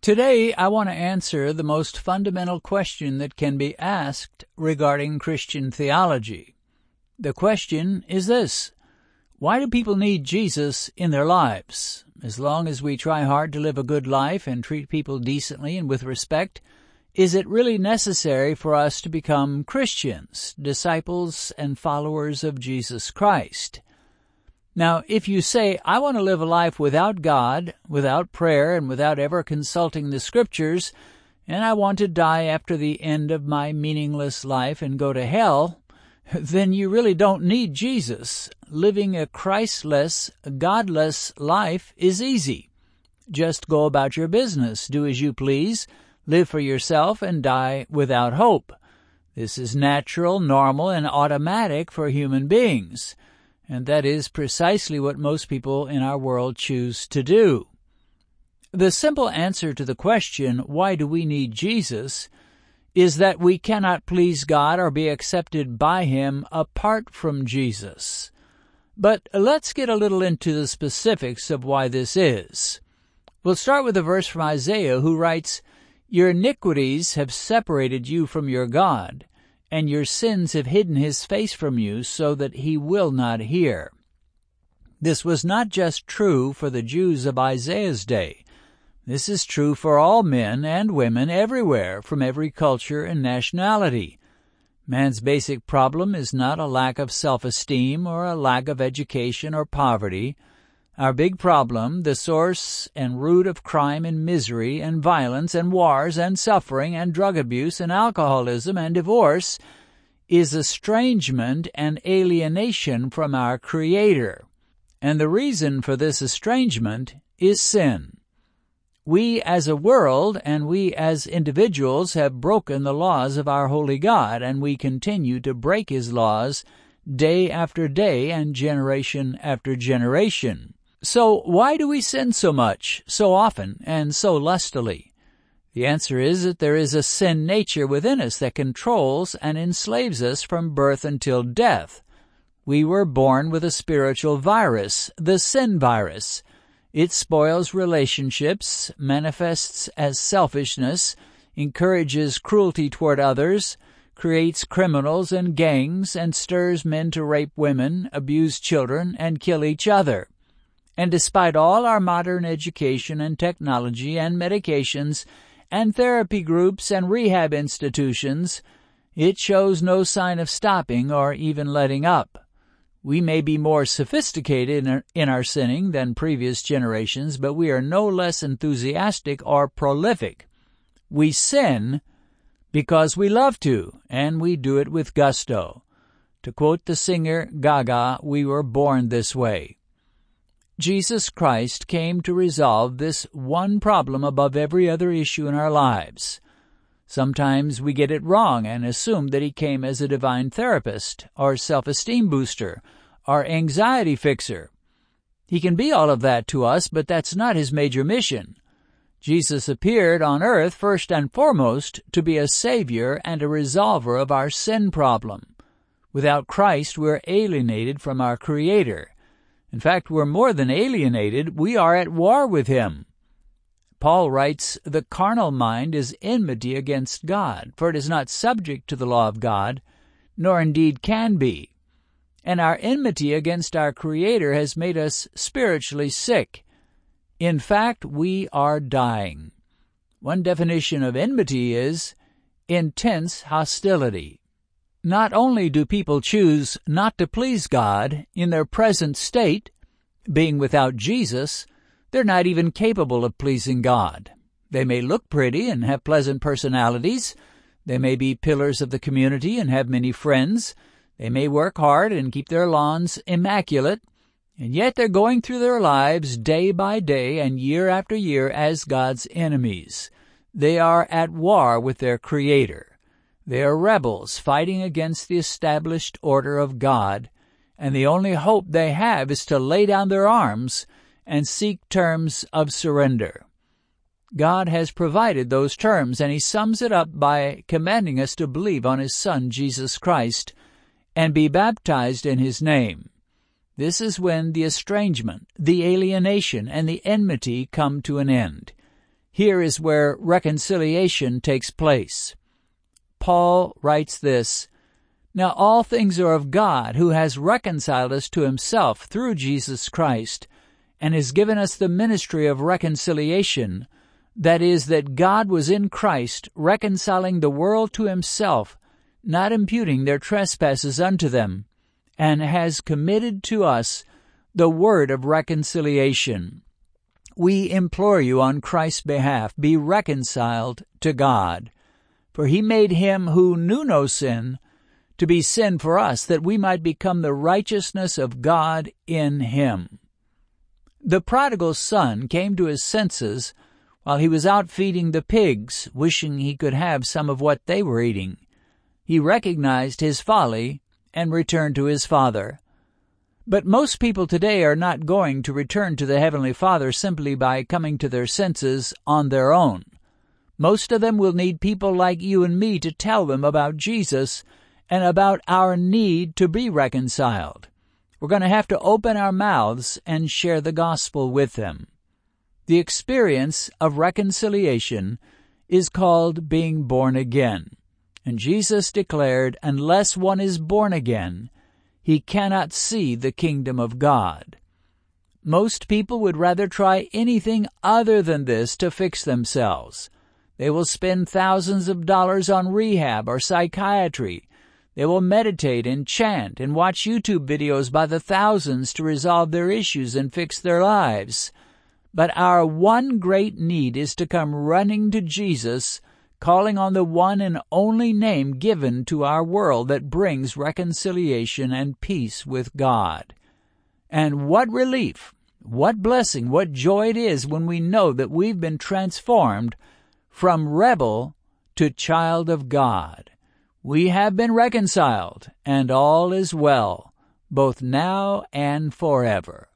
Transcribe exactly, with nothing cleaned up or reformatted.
Today, I want to answer the most fundamental question that can be asked regarding Christian theology. The question is this: why do people need Jesus in their lives? As long as we try hard to live a good life and treat people decently and with respect, is it really necessary for us to become Christians, disciples and followers of Jesus Christ? Now, if you say, I want to live a life without God, without prayer, and without ever consulting the Scriptures, and I want to die after the end of my meaningless life and go to hell, then you really don't need Jesus. Living a Christless, godless life is easy. Just go about your business, do as you please, live for yourself, and die without hope. This is natural, normal, and automatic for human beings. And that is precisely what most people in our world choose to do. The simple answer to the question, why do we need Jesus, is that we cannot please God or be accepted by Him apart from Jesus. But let's get a little into the specifics of why this is. We'll start with a verse from Isaiah, who writes, "Your iniquities have separated you from your God, and your sins have hidden His face from you so that He will not hear." This was not just true for the Jews of Isaiah's day. This is true for all men and women everywhere, from every culture and nationality. Man's basic problem is not a lack of self-esteem or a lack of education or poverty. Our big problem, the source and root of crime and misery and violence and wars and suffering and drug abuse and alcoholism and divorce, is estrangement and alienation from our Creator. And the reason for this estrangement is sin. We as a world and we as individuals have broken the laws of our holy God, and we continue to break His laws day after day and generation after generation. So why do we sin so much, so often, and so lustily? The answer is that there is a sin nature within us that controls and enslaves us from birth until death. We were born with a spiritual virus, the sin virus. It spoils relationships, manifests as selfishness, encourages cruelty toward others, creates criminals and gangs, and stirs men to rape women, abuse children, and kill each other. And despite all our modern education and technology and medications and therapy groups and rehab institutions, it shows no sign of stopping or even letting up. We may be more sophisticated in our, in our sinning than previous generations, but we are no less enthusiastic or prolific. We sin because we love to, and we do it with gusto. To quote the singer Gaga, we were born this way. Jesus Christ came to resolve this one problem above every other issue in our lives. Sometimes we get it wrong and assume that He came as a divine therapist or self-esteem booster or anxiety fixer. He can be all of that to us, but that's not His major mission. Jesus appeared on earth first and foremost to be a Savior and a resolver of our sin problem. Without Christ, we're alienated from our Creator. In fact, we're more than alienated, we are at war with Him. Paul writes, "The carnal mind is enmity against God, for it is not subject to the law of God, nor indeed can be." And our enmity against our Creator has made us spiritually sick. In fact, we are dying. One definition of enmity is intense hostility. Not only do people choose not to please God in their present state, being without Jesus, they're not even capable of pleasing God. They may look pretty and have pleasant personalities. They may be pillars of the community and have many friends. They may work hard and keep their lawns immaculate, and yet they're going through their lives day by day and year after year as God's enemies. They are at war with their Creator. They are rebels fighting against the established order of God, and the only hope they have is to lay down their arms and seek terms of surrender. God has provided those terms, and He sums it up by commanding us to believe on His Son, Jesus Christ, and be baptized in His name. This is when the estrangement, the alienation, and the enmity come to an end. Here is where reconciliation takes place. Paul writes this, "Now all things are of God, who has reconciled us to himself through Jesus Christ, and has given us the ministry of reconciliation, that is, that God was in Christ, reconciling the world to himself, not imputing their trespasses unto them, and has committed to us the word of reconciliation. We implore you on Christ's behalf, be reconciled to God. For he made him who knew no sin to be sin for us, that we might become the righteousness of God in him." The prodigal son came to his senses while he was out feeding the pigs, wishing he could have some of what they were eating. He recognized his folly and returned to his father. But most people today are not going to return to the Heavenly Father simply by coming to their senses on their own. Most of them will need people like you and me to tell them about Jesus and about our need to be reconciled. We're going to have to open our mouths and share the gospel with them. The experience of reconciliation is called being born again. And Jesus declared, unless one is born again, he cannot see the kingdom of God. Most people would rather try anything other than this to fix themselves. They will spend thousands of dollars on rehab or psychiatry. They will meditate and chant and watch YouTube videos by the thousands to resolve their issues and fix their lives. But our one great need is to come running to Jesus, calling on the one and only name given to our world that brings reconciliation and peace with God. And what relief, what blessing, what joy it is when we know that we've been transformed from rebel to child of God. We have been reconciled, and all is well, both now and forever.